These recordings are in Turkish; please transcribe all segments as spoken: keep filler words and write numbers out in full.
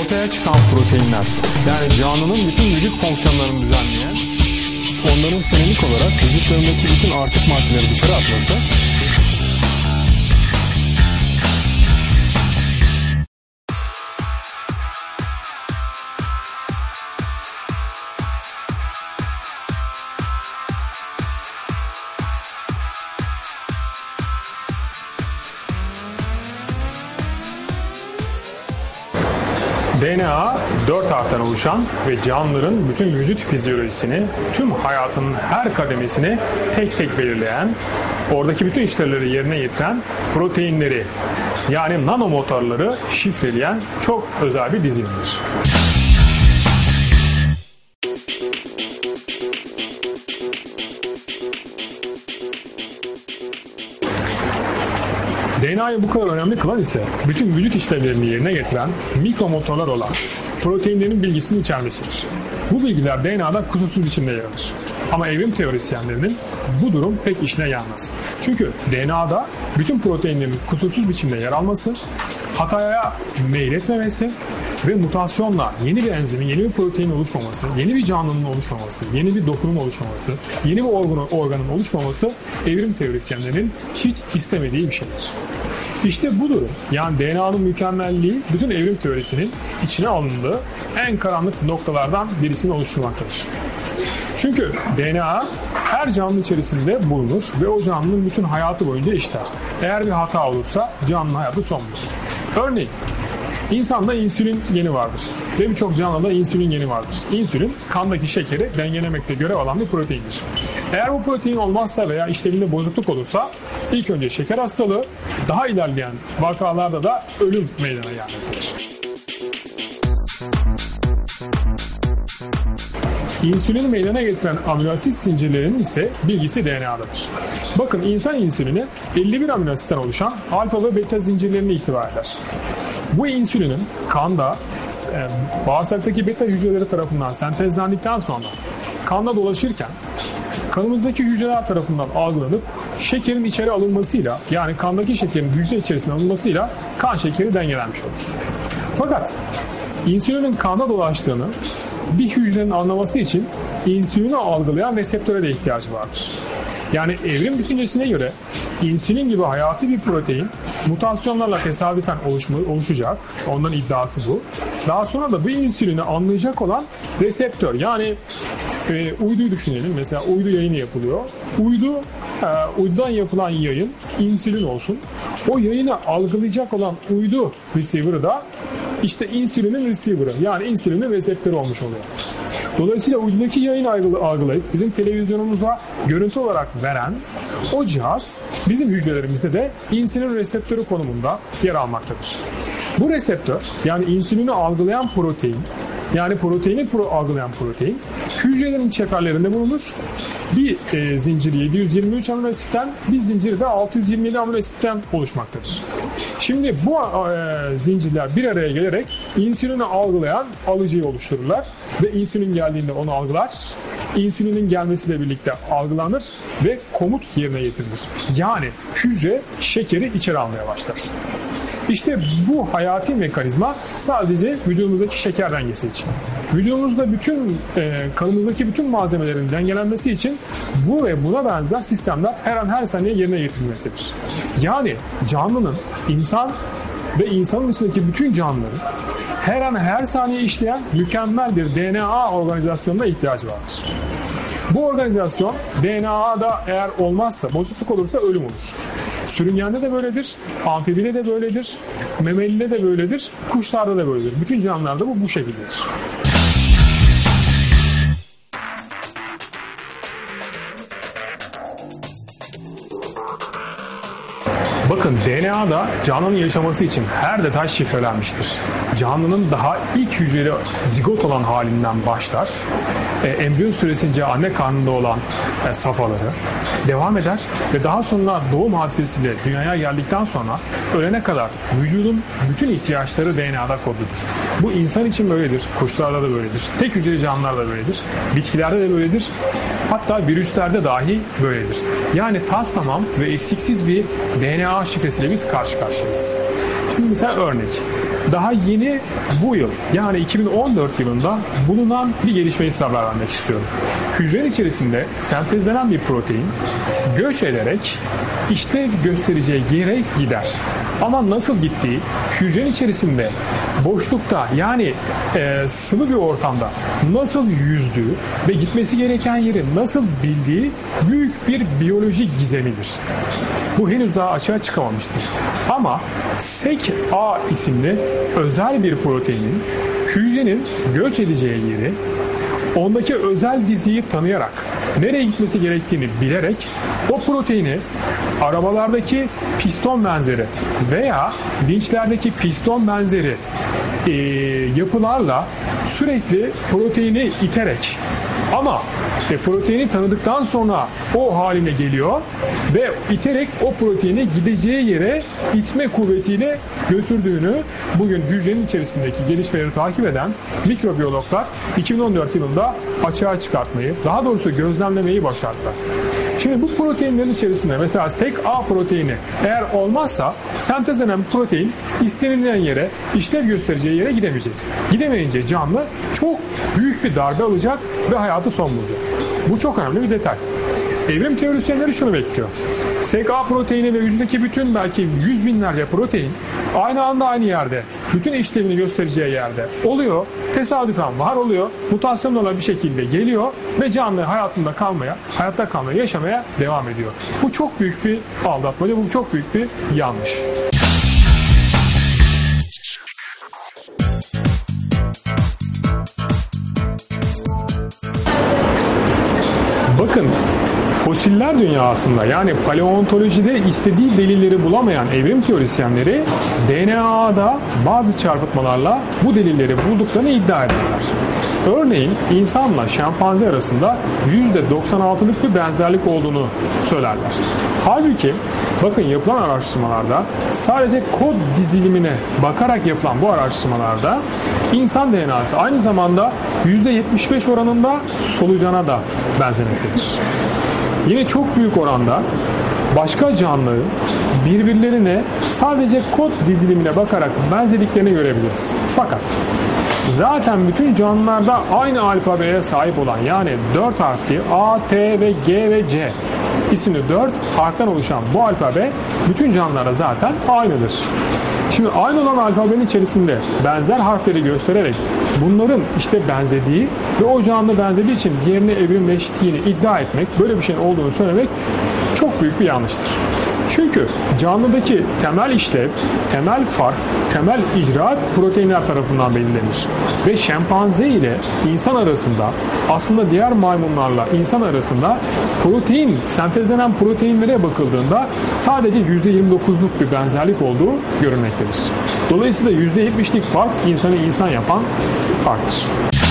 ortaya çıkan proteinler, yani canlının bütün vücut fonksiyonlarını düzenleyen, onların senelik olarak vücutlarındaki bütün artık maddeleri dışarı atması, D N A dört harften oluşan ve canlıların bütün vücut fizyolojisini, tüm hayatının her kademesini tek tek belirleyen, oradaki bütün işlevleri yerine getiren proteinleri, yani nanomotorları şifreleyen çok özel bir dizimdir. D N A'yı bu kadar önemli kılan ise bütün vücut işlevlerini yerine getiren mikromotorlar olan proteinlerin bilgisini içermesidir. Bu bilgiler D N A'da kusursuz biçimde yer alır. Ama evrim teorisyenlerinin bu durum pek işine gelmez. Çünkü D N A'da bütün proteinlerin kusursuz biçimde yer alması, hataya meyletmemesi ve mutasyonla yeni bir enzimin, yeni bir proteinin oluşmaması, yeni bir canlının oluşmaması, yeni bir dokunun oluşmaması, yeni bir organın, organın oluşmaması evrim teorisyenlerinin hiç istemediği bir şeydir. İşte bu durum, yani D N A'nın mükemmelliği bütün evrim teorisinin içine alındığı en karanlık noktalardan birisini oluşturmaktadır. Çünkü D N A her canlı içerisinde bulunur ve o canlının bütün hayatı boyunca işler. Eğer bir hata olursa canlının hayatı son bulur. Örneğin insanda insülin geni vardır ve birçok canlıda insülin geni vardır. İnsülin kandaki şekeri dengelemekte görev alan bir proteindir. Eğer bu protein olmazsa veya işlevinde bozukluk olursa ilk önce şeker hastalığı, daha ilerleyen vakalarda da ölüm meydana gelmektedir. İnsülini meydana getiren amino asit zincirlerinin ise bilgisi D N A'dadır. Bakın insan insülini elli bir amino asitten oluşan alfa ve beta zincirlerini ihtiva eder. Bu insülinin kanda e, bağırsaktaki beta hücreleri tarafından sentezlendikten sonra kanda dolaşırken kanımızdaki hücreler tarafından algılanıp şekerin içeri alınmasıyla, yani kandaki şekerin hücre içerisine alınmasıyla kan şekeri dengelenmiş olur. Fakat insülinin kanda dolaştığını bir hücrenin anlaması için insülini algılayan reseptöre de ihtiyacı vardır. Yani evrim düşüncesine göre insülin gibi hayati bir protein mutasyonlarla tesadüfen oluşma, oluşacak. Onların iddiası bu. Daha sonra da bu insülini anlayacak olan reseptör, yani e, uyduyu düşünelim. Mesela uydu yayını yapılıyor. Uydu, e, uydudan yapılan yayın insülin olsun. O yayını algılayacak olan uydu receiver'ı da işte insülinin receiver'ı, yani insülinin reseptörü olmuş oluyor. Dolayısıyla uydudaki yayını algılayıp bizim televizyonumuza görüntü olarak veren o cihaz bizim hücrelerimizde de insülin reseptörü konumunda yer almaktadır. Bu reseptör, yani insülini algılayan protein, yani proteini pro algılayan protein hücrelerin çeperlerinde bulunur. Bir e, zinciri yedi yüz yirmi üç amino asitten, bir zinciri de altı yüz yirmi yedi amino asitten oluşmaktadır. Şimdi bu e, zincirler bir araya gelerek insülini algılayan alıcıyı oluştururlar ve insülin geldiğinde onu algılar. İnsülinin gelmesiyle birlikte algılanır ve komut yerine getirilir. Yani hücre şekeri içeri almaya başlar. İşte bu hayati mekanizma sadece vücudumuzdaki şeker dengesi için. Vücudumuzda bütün e, kanımızdaki bütün malzemelerin dengelenmesi için bu ve buna benzer sistemler her an her saniye yerine getirilmektedir. Yani canlının, insan ve insanın dışındaki bütün canlıların her an her saniye işleyen mükemmel bir D N A organizasyonuna ihtiyacı vardır. Bu organizasyon D N A'da eğer olmazsa, bozukluk olursa ölüm olur. Sürüngende de böyledir, amfibide de böyledir, memelide de böyledir, kuşlarda da böyledir. Bütün canlılarda bu bu şekildedir. Bakın D N A'da canlının yaşaması için her detay şifrelenmiştir. Canlının daha ilk hücreli zigot olan halinden başlar, e, embriyon süresince anne karnında olan e, safhaları devam eder ve daha sonra doğum hadisesiyle dünyaya geldikten sonra ölene kadar vücudun bütün ihtiyaçları D N A'da kodludur. Bu insan için böyledir, kuşlarda da böyledir, tek hücreli canlılarda da böyledir, bitkilerde de böyledir, hatta virüslerde dahi böyledir. Yani tas tamam ve eksiksiz bir D N A şifresiyle biz karşı karşıyayız. Şimdi mesela örnek. daha yeni bu yıl yani iki bin on dört yılında bulunan bir gelişmeyi size haber vermek istiyorum. Hücrenin içerisinde sentezlenen bir protein göç ederek işlev göstereceği yere gider. Ama nasıl gittiği, hücrenin içerisinde boşlukta yani e, sıvı bir ortamda nasıl yüzdüğü ve gitmesi gereken yeri nasıl bildiği büyük bir biyolojik gizemidir. Bu henüz daha açığa çıkamamıştır. Ama S E C A isimli özel bir proteinin hücrenin göç edeceği yeri, ondaki özel diziyi tanıyarak, nereye gitmesi gerektiğini bilerek o proteini arabalardaki piston benzeri veya vinçlerdeki piston benzeri e, yapılarla sürekli proteini iterek ama e, proteini tanıdıktan sonra o haline geliyor ve iterek o proteini gideceği yere itme kuvvetiyle götürdüğünü bugün hücrenin içerisindeki gelişmeleri takip eden mikrobiyologlar iki bin on dört yılında açığa çıkartmayı, daha doğrusu gözlemlemeyi başardılar. Şimdi bu proteinlerin içerisinde mesela S E C A proteini eğer olmazsa sentezlenen protein istenilen yere, işlev göstereceği yere gidemeyecek. Gidemeyince canlı çok büyük bir darbe alacak ve hayatı son bulacak. Bu çok önemli bir detay. Evrim teorisyenleri şunu bekliyor. S E C A proteini ve vücuttaki bütün belki yüz binlerce protein aynı anda aynı yerde, bütün işlevini göstereceği yerde oluyor, tesadüfen var oluyor, mutasyonlarla bir şekilde geliyor ve canlı hayatında kalmaya, hayatta kalmaya, yaşamaya devam ediyor. Bu çok büyük bir aldatmaca, bu çok büyük bir yanlış. Bakın, fosiller dünyasında yani paleontolojide istediği delilleri bulamayan evrim teorisyenleri D N A'da bazı çarpıtmalarla bu delilleri bulduklarını iddia ederler. Örneğin insanla şempanze arasında yüzde doksan altılık bir benzerlik olduğunu söylerler. Halbuki bakın yapılan araştırmalarda sadece kod dizilimine bakarak yapılan bu araştırmalarda insan D N A'sı aynı zamanda yüzde yetmiş beş oranında solucana da benzemektedir. Yine çok büyük oranda başka canlı birbirlerine sadece kod dizilimine bakarak benzediklerini görebiliriz. Fakat zaten bütün canlılarda aynı alfabeye sahip olan yani dört harfli A, T ve G ve C isimli dört harften oluşan bu alfabe bütün canlılara zaten aynıdır. Şimdi aynı olan alfabenin içerisinde benzer harfleri göstererek bunların işte benzediği ve o canlı benzediği için diğerine evrimleştiğini iddia etmek, böyle bir şeyin olduğunu söylemek çok büyük bir yanlıştır. Çünkü canlıdaki temel işlev, temel fark, temel icraat proteinler tarafından belirlenir. Ve şempanze ile insan arasında aslında diğer maymunlarla insan arasında protein, sentezlenen proteinlere bakıldığında sadece yüzde yirmi dokuzluk bir benzerlik olduğu görülmektedir. Dolayısıyla yüzde yetmişlik fark insanı insan yapan farktır.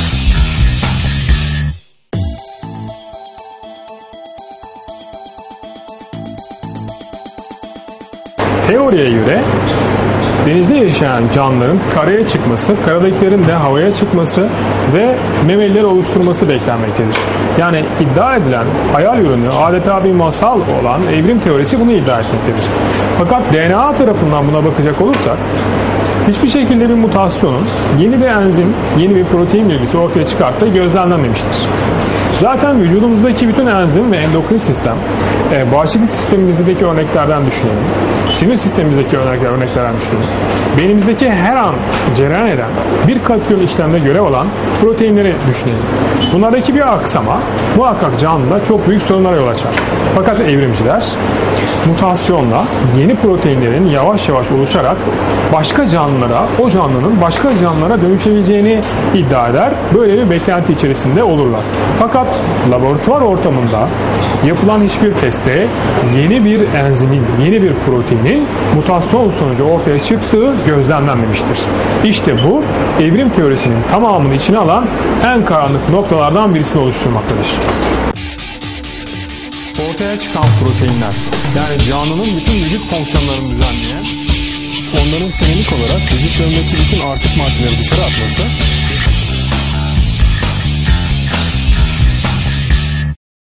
Teoriye göre denizde yaşayan canlıların karaya çıkması, karadakilerin de havaya çıkması ve memelileri oluşturması beklenmektedir. Yani iddia edilen hayal ürünü adeta bir masal olan evrim teorisi bunu iddia etmektedir. Fakat D N A tarafından buna bakacak olursak hiçbir şekilde bir mutasyonun yeni bir enzim, yeni bir protein bilgisi ortaya çıkarttığı gözlemlenmemiştir. Zaten vücudumuzdaki bütün enzim ve endokrin sistem, e, bağışıklık sistemimizdeki örneklerden düşünelim, sinir sistemimizdeki örnekler, örneklerden düşünelim, beynimizdeki her an cereyan eden bir kategori işlemde görev alan proteinleri düşünelim. Bunlardaki bir aksama muhakkak canlıda çok büyük sorunlara yol açar. Fakat evrimciler mutasyonla yeni proteinlerin yavaş yavaş oluşarak başka canlılara, o canlının başka canlılara dönüşebileceğini iddia eder. Böyle bir beklenti içerisinde olurlar. Fakat laboratuvar ortamında yapılan hiçbir testte yeni bir enzimin, yeni bir proteinin mutasyon sonucu ortaya çıktığı gözlemlenmemiştir. İşte bu evrim teorisinin tamamını içine alan en karanlık noktalardan birisini oluşturmaktadır. Ortaya çıkan proteinler, yani canlının bütün vücut fonksiyonlarını düzenleyen, onların senelik olarak vücutlarındaki bütün artık maddeleri dışarı atması